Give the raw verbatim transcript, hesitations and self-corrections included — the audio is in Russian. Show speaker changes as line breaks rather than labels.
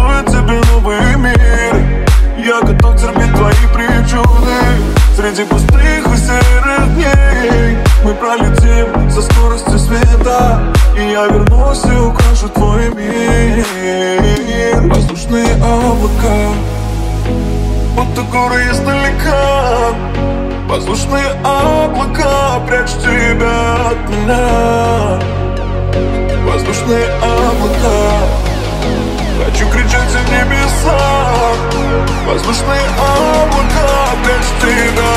рисует тебе новый мир. Я готов терпеть твои причуды среди пустых и серых дней. Мы пролетим со скоростью света, и я вернусь и украшу твой мир. Воздушные облака, будто горы издалека. Воздушные облака прячут тебя от меня. Воздушные облака, хочу кричать в небеса. Воздушные облака прячут тебя